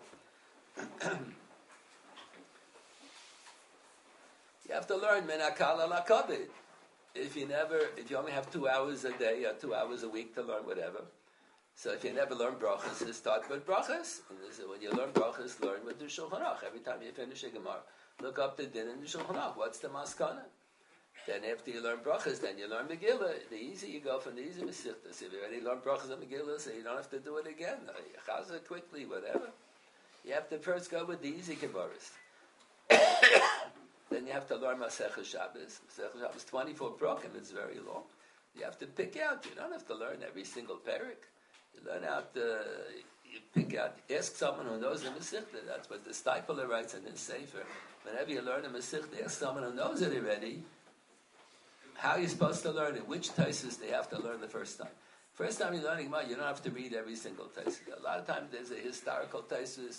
You have to learn menakal ala kabed. If you only have 2 hours a day or 2 hours a week to learn whatever. So if you never learn brachas, start with brachas. And when you learn brachas, learn with the Shulchan Aruch. Every time you finish a Gemara, look up the din in the Shulchan Aruch. What's the maskana? Then after you learn brachas, then you learn Megillah. The easy, you go from the easy Mesichtas. If you already learned brachas and Megillah, so you don't have to do it again. Chazah quickly, whatever. You have to first go with the easy Gembaras. Then you have to learn Masechah Shabbos. Masechah Shabbos 24 broken. It's very long. You have to pick out. You don't have to learn every single parak. You learn out. You pick out. Ask someone who knows the Masechah. That's what the Stipler writes in his Sefer. Whenever you learn a Masechah, ask someone who knows it already. How are you supposed to learn it? Which Taisus they have to learn the first time? First time you're learning Gemara, you don't have to read every single Taisus. A lot of times there's a historical Taisus.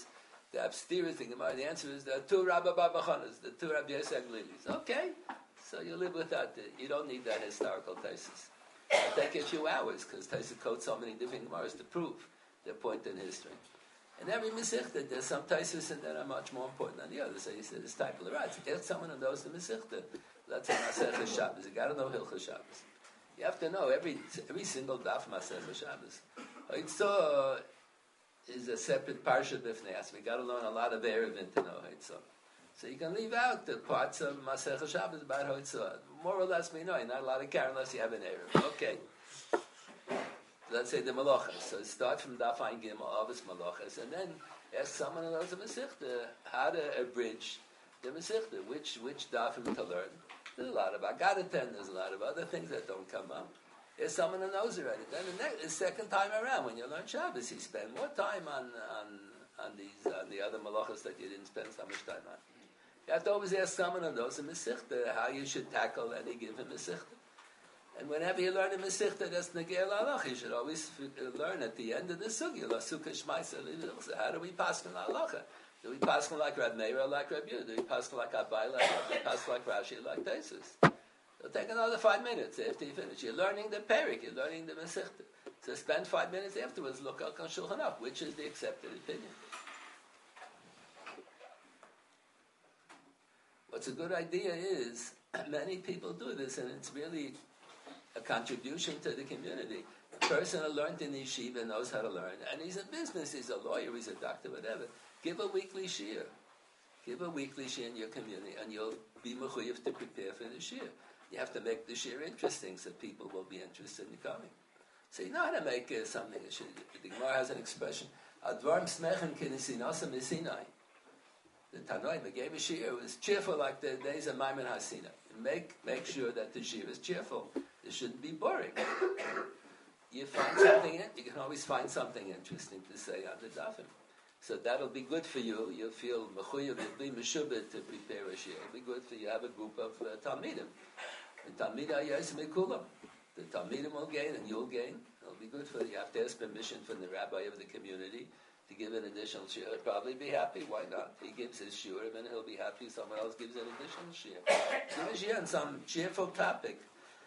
The abstira thing, the answer is the two Rabbi Babachanas, the two Rabbi Yosef Lilis. Okay, so you live without it. You don't need that historical thesis. It'll take you a few hours because Taisa quotes so many different Gemaras to prove their point in history. And every Masechta, there's some Taisus that are much more important than the others. So he said, this type of the right. Get someone who knows the Masechta. That's a Masechta Shabbos. You got to know Hilchah Shabbos. You have to know every single daf Masechta Shabbos. Haitzah is a separate parsha b'fnei us. We got to learn a lot of Erevin to know Haitzah. So you can leave out the parts of Masechta Shabbos about Haitzah. More or less we know. You're not allowed to carry unless you have an Erev. Okay. Let's say the Malachas. So start from Daf Ein Gimel, Avos Malachas, and then ask someone who knows the Masechta how to abridge the Masechta, which Dafim to learn. There's a lot of Agadaten, there's a lot of other things that don't come up. There's someone who knows already. Then the second time around, when you learn Shabbos, you spend more time on the other Malachas that you didn't spend so much time on. You have to always ask someone who knows the Masechta how you should tackle any given Masechta. And whenever you learn a Masechta that's Negel Halach, you should always learn at the end of the Sugya, La Sukkah Shmaisa. So how do we pass on Halacha? Do we pass like Rab Meir or like Rab Yehuda? Do we pass like Abai, like Rab? Do we pass like Rashi, like Taisus? It'll take another 5 minutes after you finish. You're learning the Perik, you're learning the Masechta. So spend 5 minutes afterwards, look up on Shulchan Aruch, which is the accepted opinion. What's a good idea is, many people do this, and it's really a contribution to the community. A person who learned in yeshiva knows how to learn, and he's in business, he's a lawyer, he's a doctor, whatever. Give a weekly shiur. Give a weekly shiur in your community, and you'll be mechuyev to prepare for the shiur. You have to make the shiur interesting so people will be interested in coming. So you know how to make something. The Gemara has an expression, Advarim smechen k'nisinasam esinai. The Tanoim gave a shiur, it was cheerful like the days of Maimon HaSinai. Make sure that the shiur is cheerful. It shouldn't be boring. You find something in, you can always find something interesting to say on the dafim. So that'll be good for you. You'll feel mechuyev, you'll be meshubed to prepare a shiur. It'll be good for you to have a group of talmidim. The talmidah yais mekulam. The talmidim will gain and you'll gain. It'll be good for you. You have to ask permission from the rabbi of the community to give an additional shiur. He'll probably be happy. Why not? He gives his shiur and he'll be happy. Someone else gives an additional shiur. Give a shiur on some cheerful topic.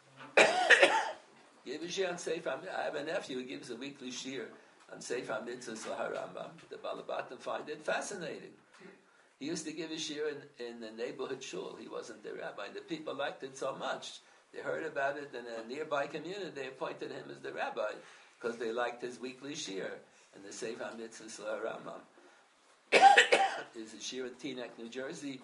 Give a shiur on Sefer HaMitzvah. I have a nephew who gives a weekly shiur on Sefer HaMitzvah Rambam. The Balabatim find it fascinating. He used to give a shiur in the neighborhood shul. He wasn't the rabbi. The people liked it so much. They heard about it in a nearby community. They appointed him as the rabbi because they liked his weekly shiur. And the Sefer HaMitzvah Rambam is a shiur in Teaneck, New Jersey,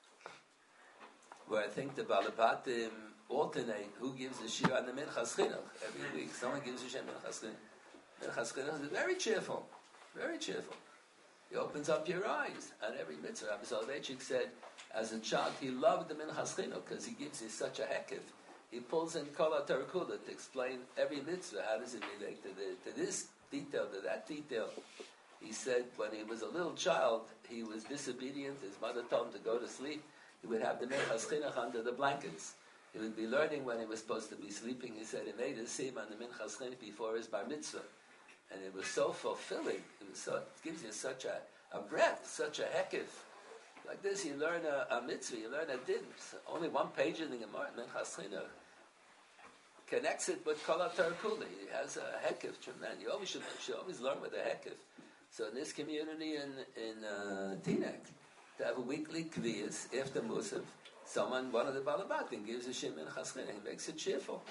where I think the Balabatim alternate who gives a shiur on the Minchas Chinuch every week. Someone gives a shiur on Minchas Chinuch. Minchas Chinuch is very cheerful, very cheerful. He opens up your eyes on every mitzvah. Rabbi Soloveitchik said, as a child, he loved the Minchas Chinuch because he gives you such a hekif. He pulls in Kol HaTorah Kula to explain every mitzvah. How does it relate to this detail, to that detail? He said when he was a little child, he was disobedient. His mother told him to go to sleep. He would have the Minchas Chinuch under the blankets. He would be learning when he was supposed to be sleeping. He said he made a sim on the Minchas Chinuch before his bar mitzvah. And it was so fulfilling. It gives you such a breath, such a hekif. Like this, you learn a mitzvah, you learn a din. Only one page in the Gemara, Minchas Chinuch, connects it with Kol HaTorah Kula. He has a hekif, tremendous. You always should always learn with a hekif. So in this community in Teaneck, to have a weekly kviyas after Musaf, one of the Balabatim gives a shiur Minchas Chinuch. He makes it cheerful.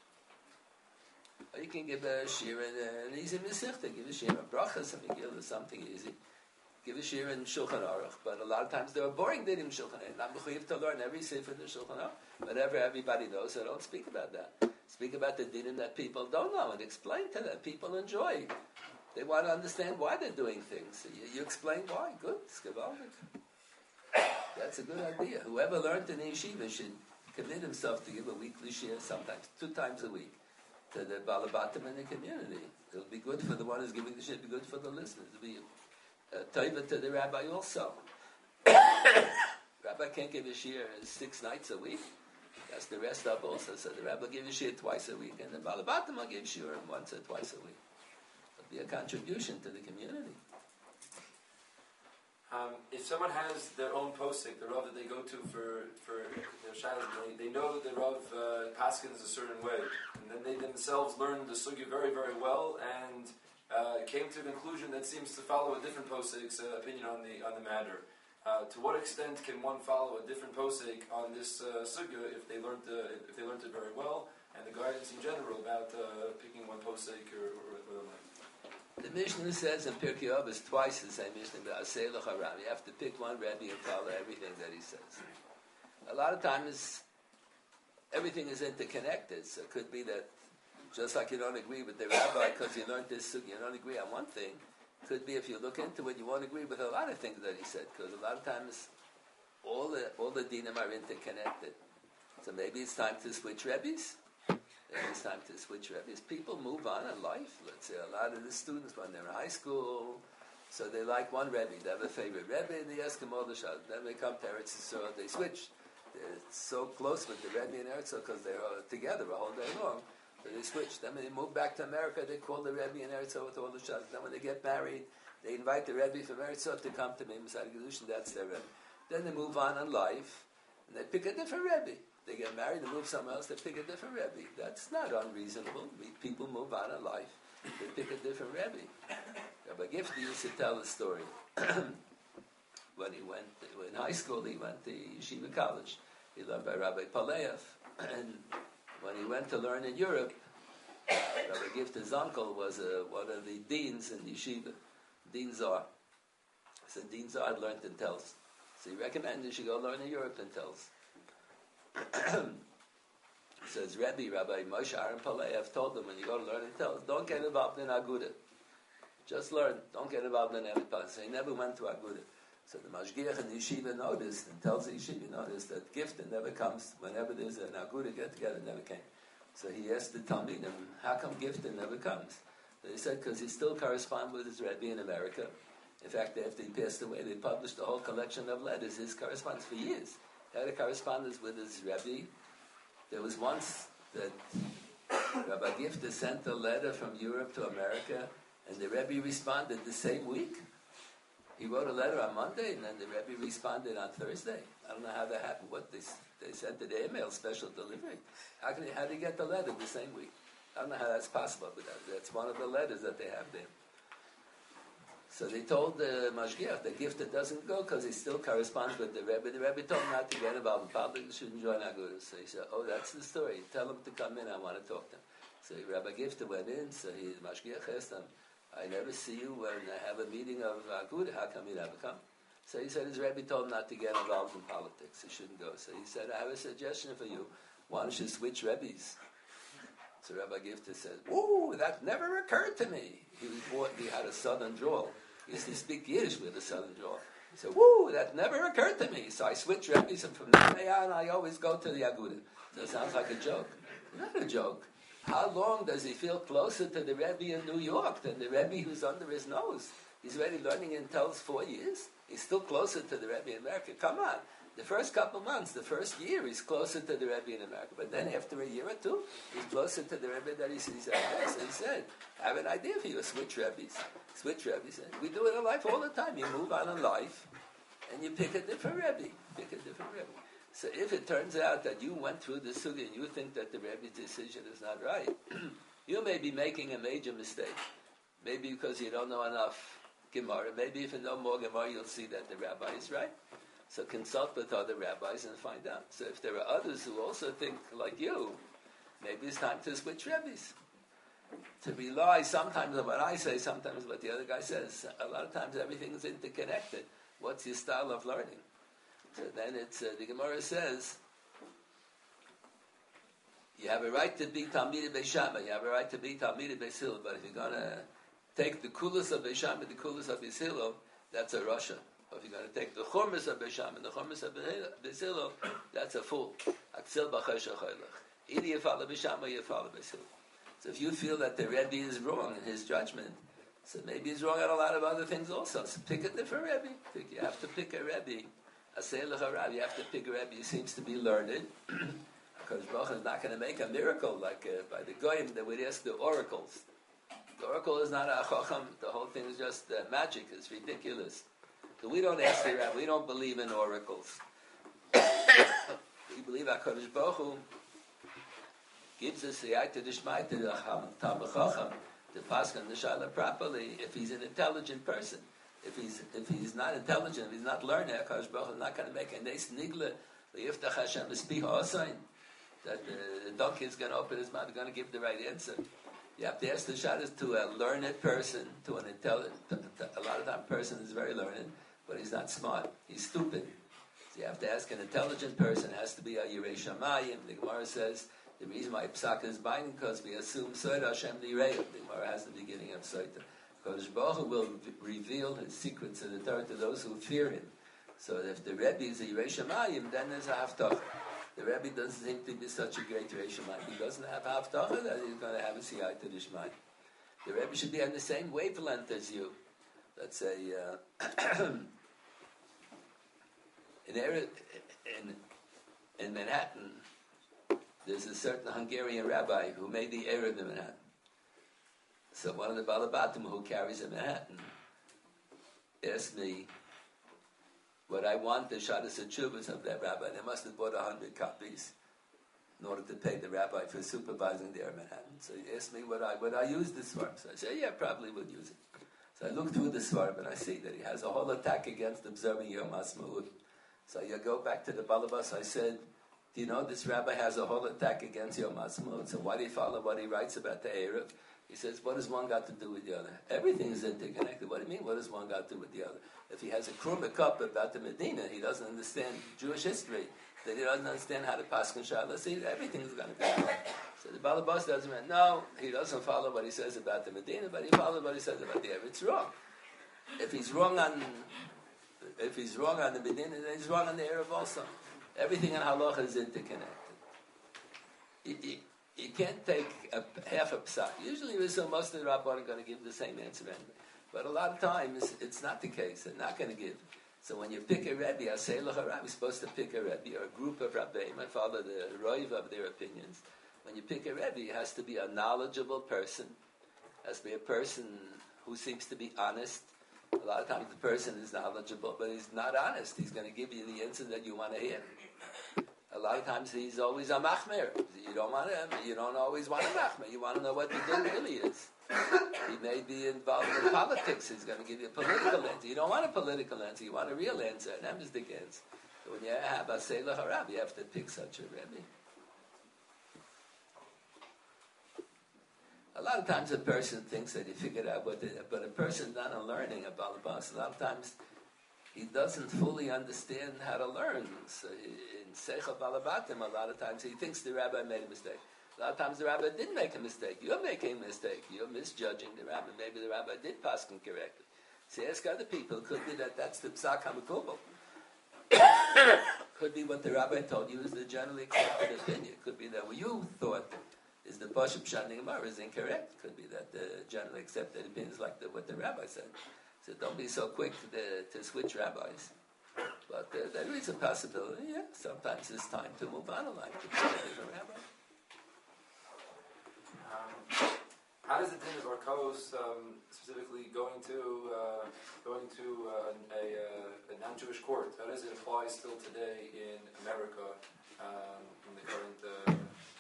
Or you can give a shiur in an easy Masechta. Give a shiur in Brachas, something easy. Give a shiur in Shulchan Aruch. But a lot of times there are boring dinim in Shulchan Aruch. Not mechuyev to learn every sefer in the Shulchan Aruch. Whatever everybody knows, so don't speak about that. Speak about the dinim that people don't know and explain to them. People enjoy. They want to understand why they're doing things. So you explain why. Good. It's gewaldig. That's a good idea. Whoever learned in yeshiva should commit himself to give a weekly shiur, sometimes 2 times a week, to the Balabatim in the community. It'll be good for the one who's giving the shiur. It'll be good for the listeners. It'll be taiva to the rabbi also. Rabbi can't give a shiur 6 nights a week. That's the rest up also. So the rabbi will give a shiur twice a week, and the Balabatim will give shiur once or twice a week. It'll be a contribution to the community. If someone has their own posik, the Rav that they go to for their shalos, they know that the Rav paskins a certain way, and then they themselves learned the sugya very, very well, and came to a conclusion that seems to follow a different posik's opinion on the matter. To what extent can one follow a different posik on this sugya if they learned it very well, and the guidance in general about picking one posik or the like? The Mishnah says in Pirkei Avos twice the same Mishnah, but Aseh L'Charam. You have to pick one Rebbe and follow everything that he says. A lot of times, everything is interconnected. So it could be that just like you don't agree with the rabbi because you learned this, you don't agree on one thing. It could be if you look into it, you won't agree with a lot of things that he said, because a lot of times all the dinim are interconnected. So maybe it's time to switch Rebbes. It's time to switch Rebbes. People move on in life. Let's say a lot of the students, when they're in high school, so they like one Rebbe. They have a favorite Rebbe, and they ask him all the shot. Then they come to Eretz Yisrael, they switch. They're so close with the Rebbe and Eretz Yisrael because they're together a whole day long. So they switch. Then when they move back to America, they call the Rebbe and Eretz Yisrael with all the shots. Then when they get married, they invite the Rebbe from Eretz Yisrael to come to Mimsad Gedushin. That's their Rebbe. Then they move on in life, and they pick a different Rebbe. They get married, they move somewhere else, they pick a different Rebbe. That's not unreasonable. People move on in life, they pick a different Rebbe. Rabbi Gifty used to tell a story. When he went, in high school, he went to Yeshiva College. He learned by Rabbi Palev. And when he went to learn in Europe, Rabbi Gifty's uncle was one of the deans in Yeshiva, Dean Zar. So Dean Zar had learned in Tels. So he recommended you should go learn in Europe in Tels. Says Rabbi Moshe Aaron Palev told him when you go to learn in Tels, don't get involved in Aguda. Just learn. Don't get involved in any part. So he never went to Aguda. So the Mashgiach and the Yeshiva noticed, and tells the Yeshiva noticed that Gifton never comes. Whenever there's an Aguda get together, never came. So he asked the Talmidim, how come Gifton never comes? So he said, because he still corresponds with his Rebbe in America. In fact, after he passed away, they published a whole collection of letters. His correspondence for years. He had a correspondence with his Rebbe. There was once that Rabbi Gifter sent a letter from Europe to America, and the Rebbe responded the same week. He wrote a letter on Monday, and then the Rebbe responded on Thursday. I don't know how that happened. What they sent it email, special delivery. How did he get the letter the same week? I don't know how that's possible, but that's one of the letters that they have there. So they told the Mashgiach, the Gifter doesn't go because he still corresponds with the Rebbe. The Rebbe told him not to get involved in public, he shouldn't join Agudas. So he said, oh, that's the story. Tell him to come in, I want to talk to him. So Rabbi Gifter went in, so the Mashgiach asked him, I never see you when I have a meeting of Aguda, how come you never come? So he said his Rebbe told him not to get involved in politics, he shouldn't go. So he said, I have a suggestion for you, why don't you switch Rebbes? So Rabbi Gifter said, ooh, that never occurred to me. He had a southern drawl. He used to speak Yiddish with a southern drawl. He said, woo, that never occurred to me. So I switched Rebbes, and from that day on, I always go to the Aguda. So it sounds like a joke. Not a joke. How long does he feel closer to the Rebbe in New York than the Rebbe who's under his nose? He's already learning in Tels 4 years. He's still closer to the Rebbe in America. Come on. The first couple months, the first year, he's closer to the Rebbe in America. But then after a year or two, he's closer to the Rebbe that he sees. So he said, I have an idea for you. Switch Rebbes. Switch Rebbes. And we do it in life all the time. You move on in life, and you pick a different Rebbe. Pick a different Rebbe. So if it turns out that you went through the sugi and you think that the Rebbe's decision is not right, you may be making a major mistake. Maybe because you don't know enough Gemara. Maybe if you know more Gemara, you'll see that the rabbi is right. So consult with other rabbis and find out. So if there are others who also think like you, maybe it's time to switch Rebbes. To rely sometimes on what I say, sometimes what the other guy says. A lot of times everything is interconnected. What's your style of learning? So then it's, the Gemara says, you have a right to be Talmidei Beis Shammai, you have a right to be Talmidei Beis Hillel, but if you're going to take the Kulas of Beis Shammai, the Kulas of Beis Hillel, that's a Rasha. If you're going to take the Churmas of Beis Shammai, the Churmas of Beis Hillel, that's a fool. Aksil b'chesha choylech. Either you follow Beis Shammai or you follow Beis Hillel. So if you feel that the Rebbe is wrong in his judgment, so maybe he's wrong on a lot of other things also. So pick a different Rebbe. You have to pick a Rebbe. You have to pick a Rebbe who seems to be learned. Because Baruch is not going to make a miracle like by the Goyim that would ask the oracles. The oracle is not a chacham. The whole thing is just magic. It's ridiculous. So we don't ask the rabbi. We don't believe in oracles. We believe HaKadosh Baruch Hu gives us the Ayta Dishmai to the Talmid Chacham to paskin the Shaila properly if he's an intelligent person. If he's not intelligent, if he's not learning, HaKadosh Baruch Hu is not going to make a Nes Nigla V'yiftach Hashem V'spiha Osayin that the donkey is going to open his mouth, going to give the right answer. You have to ask the Shaila to a learned person, to an intelligent. A lot of time, person is very learned, but he's not smart. He's stupid. So you have to ask an intelligent person. It has to be a Yirei Shamayim. The Gemara says the reason why Psak is binding because we assume Soita Hashem Nirei. The Gemara has the beginning of Soita. Kodesh Baruch Hu will reveal His secrets in the Torah to those who fear Him. So if the Rebbe is a Yirei Shamayim, then there's a Haftach. The Rebbe doesn't seem to be such a great Yirei Shamayim. He doesn't have Haftacha that he's going to have a Siyai to Dishmai. The Rebbe should be on the same wavelength as you. Let's say in Manhattan, there's a certain Hungarian rabbi who made the Erev in Manhattan. So one of the Balabatim who carries in Manhattan asked me what I want the Shadas Chuvas of that rabbi. They must have bought 100 copies in order to pay the rabbi for supervising there in Manhattan. So he asked me would I use this farm. So I said, yeah, probably would use it. So I look through this farm and I see that he has a whole attack against observing Yom HaSma'ut. So you go back to the Balabas, I said, do you know this rabbi has a whole attack against Yom HaSma'ut? So why do you follow what he writes about the Erev? He says, what does one got to do with the other? Everything is interconnected. What do you mean, what does one got to do with the other? If he has a Krumah cup about the Medina, he doesn't understand Jewish history. Then he doesn't understand how to paskin Shaila. See, everything is going to be wrong. So the Balabas doesn't mean, no, he doesn't follow what he says about the Medina, but he follows what he says about the Erev. It's wrong. If he's wrong on the Medina, then he's wrong on the Erev also. Everything in Halacha is interconnected. You can't take half a psak. Usually, most of the Rabbanim are going to give the same answer anyway. But a lot of times, it's not the case. They're not going to give. So when you pick a Rebbe, I say, look, we're supposed to pick a Rebbe or a group of Rabbeim and follow the roiv of their opinions. When you pick a Rebbe, it has to be a knowledgeable person. It has to be a person who seems to be honest. A lot of times the person is knowledgeable, but he's not honest. He's going to give you the answer that you want to hear. A lot of times he's always a machmer. You don't always want a machmer. You want to know what the thing really is. He may be involved in politics. He's going to give you a political answer. You don't want a political answer. You want a real answer, an emsdik answer. So when you have a Selah Harab, you have to pick such a Rebbe. A lot of times a person thinks that he figured out what it is, but a person not in learning about Balabas, a lot of times he doesn't fully understand how to learn. So in Seicha Balabatim, a lot of times he thinks the rabbi made a mistake. A lot of times the rabbi didn't make a mistake. You're making a mistake. You're misjudging the rabbi. Maybe the rabbi did paskin correctly. So ask other people. It could be that's the Psak HaMekubal. Could be what the rabbi told you is the generally accepted opinion. Could be that what you thought is the Pashut Pshat Gemara is incorrect. Could be that the generally accepted opinion is like what the rabbi said. So don't be so quick to switch rabbis. But there is a possibility. Yeah, sometimes it's time to move on a line to a different rabbi. How does the din of Arkos, specifically going to a non-Jewish court, how does it apply still today in America in the current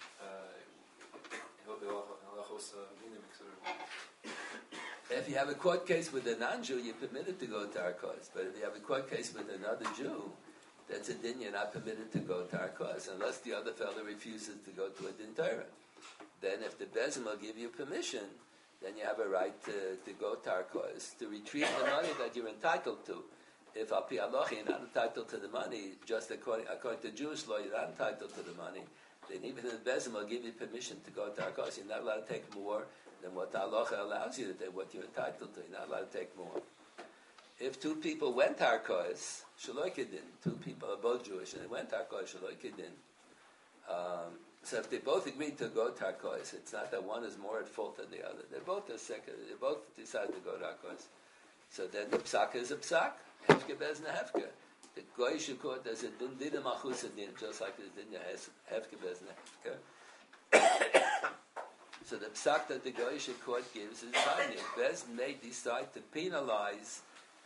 if you have a court case with a non-Jew, you're permitted to go to Arkos. But if you have a court case with another Jew, that's a din you're not permitted to go to Arkos unless the other fellow refuses to go to a din Torah. Then if the Bezim will give you permission, then you have a right to go to Arkos, to retrieve the money that you're entitled to. If al pi halacha you're not entitled to the money, just according to Jewish law, you're not entitled to the money, then even the Bezim will give you permission to go to Arkos. You're not allowed to take more than what the halacha allows you to take, what you're entitled to. You're not allowed to take more. If two people went to Arkos, Shaloi Kedin, two people are both Jewish, and they went to Arkos, Shaloi Kedin, so if they both agreed to go to Arkos, it's not that one is more at fault than the other. They both decide to go to Arkos. So then the psak is a psak. Hefke bezna hefke. The goyish court does a din dinim achus din, just like the din hefke bezna hefke. So the psak that the goyish court gives is fine. If Bez may decide to penalize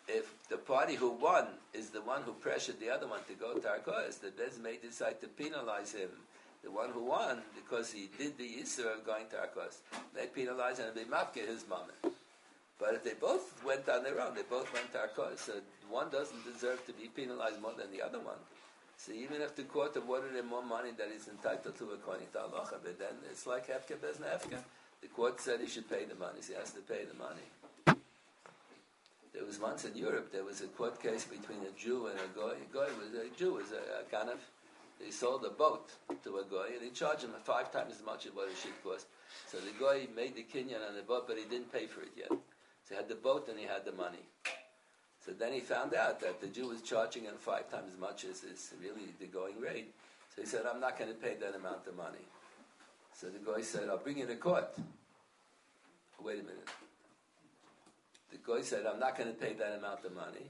if the party who won is the one who pressured the other one to go Tarkos, the Bez may decide to penalize him, the one who won, because he did the Yisr of going Tarkos. They penalize him and they mafke his mama. But if they both went on their own, they both went Tarkos, so one doesn't deserve to be penalized more than the other one. So even if the court awarded him more money than he's entitled to according to halacha, but then it's like hefka bezna hefka. The court said he should pay the money, so he has to pay the money. There was once in Europe, there was a court case between a Jew and a goy. A Jew was a ganav. They sold a boat to a goy, and he charged him 5 times as much as what it should cost. So the goy made the kinyan on the boat, but he didn't pay for it yet. So he had the boat and he had the money. So then he found out that the Jew was charging him 5 times as much as is really the going rate. So he said, I'm not going to pay that amount of money. So the guy said, I'll bring you to court. Wait a minute. The guy said, I'm not going to pay that amount of money.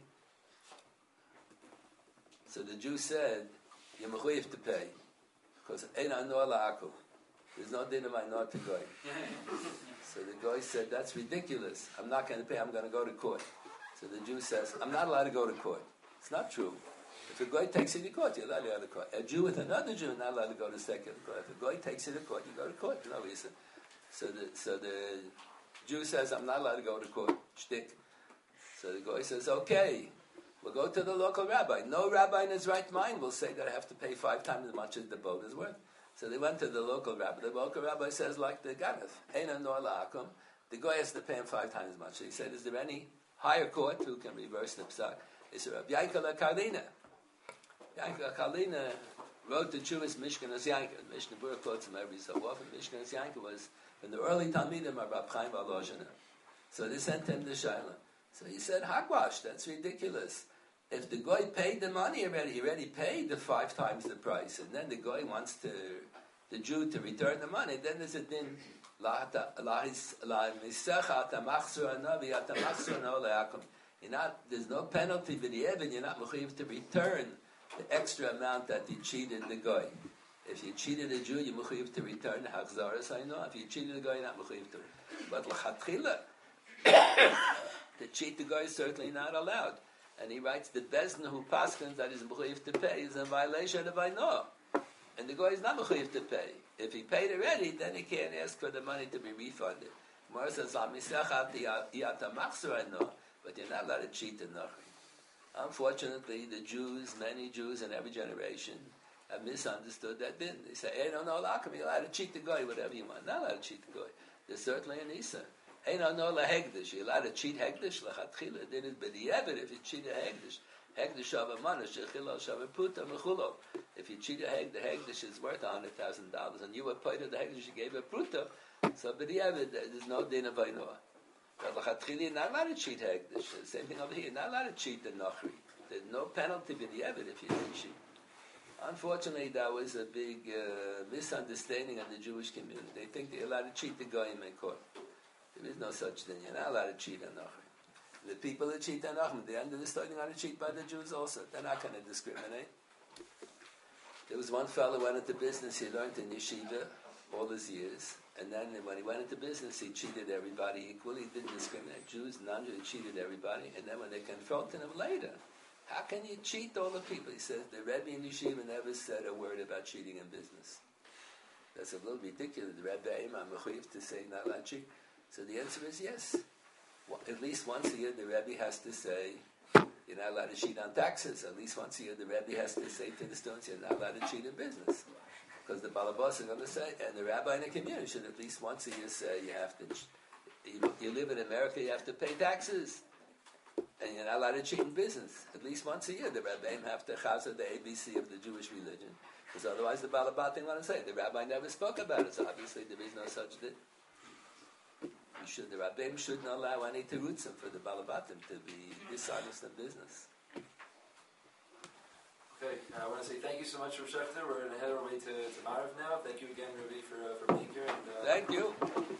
So the Jew said, you're mechuyev to pay. Because there's no din of my not to go. So the guy said, that's ridiculous. I'm not going to pay, I'm going to go to court. So the Jew says, I'm not allowed to go to court. It's not true. If a guy takes you to court, you're allowed to go to court. A Jew with another Jew is not allowed to go to secular court. If a guy takes you to court, you go to court. No reason. So the Jew says, I'm not allowed to go to court. Shtick. So the guy says, okay, we'll go to the local rabbi. No rabbi in his right mind will say that I have to pay 5 times as much as the boat is worth. So they went to the local rabbi. The local rabbi says, like the Ganav, Eina Nor La'akum, the guy has to pay him 5 times as much. So he said, is there any higher court who can reverse the psak? It's Rabbi Yaakov Karlina. Yaakov Karlina wrote the Jewish Mishkan as Yaakov. Mishnah Berurah quotes him every so often. Mishkan as Yaakov was from the early Talmidim of Rab Chaim Volozhiner. So they sent him to Shaila. So he said, Hagwash, that's ridiculous. If the guy paid the money already, he already paid the 5 times the price, and then the guy wants the Jew to return the money, then there's a din. There's no penalty for the Evan, you're not mechuyev to return the extra amount that you cheated the guy. If you cheated a Jew, you're mechuyev to return the hachzaras. I know. If you cheated the guy, you're not mechuyev to. But l'chatchila, to cheat the guy is certainly not allowed. And he writes the bezna who paskins that is mechuyev to pay is in violation of I know. And the guy is not mechuyev to pay. If he paid already, then he can't ask for the money to be refunded. Gemara says, but you're not allowed to cheat the Nachri. Unfortunately, the Jews, many Jews in every generation, have misunderstood that din. They say, hey, no, you're allowed to cheat the guy, whatever you want. Not allowed to cheat the guy. There's certainly an Isa. Hey, no, hegdish. You're allowed to cheat hegdish, l'chatchila. Din is b'di'evet if you cheat a hegdish. Hegdish of a manish, shechilo shav a puta, mechulo. If you cheat a hegdish, the hegdish is worth $100,000, and you were part of the hegdish, you gave a puta. So b'di'evet, there's no din of Vainoah. But l'chatchila, you're not allowed to cheat hegdish. Same thing over here. You're not allowed to cheat the Nachri. There's no penalty b'di'evet if you didn't cheat. Unfortunately, that was a big misunderstanding of the Jewish community. They think they're allowed to cheat the goyim in court. There is no such thing. You're not allowed to cheat a Nachri. The people that cheat on Nachman, at the end of the story, they're going to cheat by the Jews also. They're not going to discriminate. There was one fellow who went into business, he learned in yeshiva all his years, and then when he went into business, he cheated everybody equally. He didn't discriminate. Jews, non-Jews, he cheated everybody. And then when they confronted him later, how can you cheat all the people? He says, the Rebbe in yeshiva never said a word about cheating in business. That's a little ridiculous. The Rebbe, I'm mechuyev to say not allowed to cheat. So the answer is yes. At least once a year, the Rebbe has to say, you're not allowed to cheat on taxes. At least once a year, the Rebbe has to say to the students, you're not allowed to cheat in business. Because the balabas are going to say, and the rabbi in the community should at least once a year say, you have to, you live in America, you have to pay taxes. And you're not allowed to cheat in business. At least once a year, the Rebbeim have to chazar the ABC of the Jewish religion. Because otherwise, the balabat thing want to say, the rabbi never spoke about it, so obviously there is no such thing. The Rabbeim shouldn't allow any terutzim for the Balabatim to be dishonest in business. Okay, I want to say thank you so much, Rav Shechter. We're going to head our way to Marav now. Thank you again, Rabbi, for being here. And, thank you.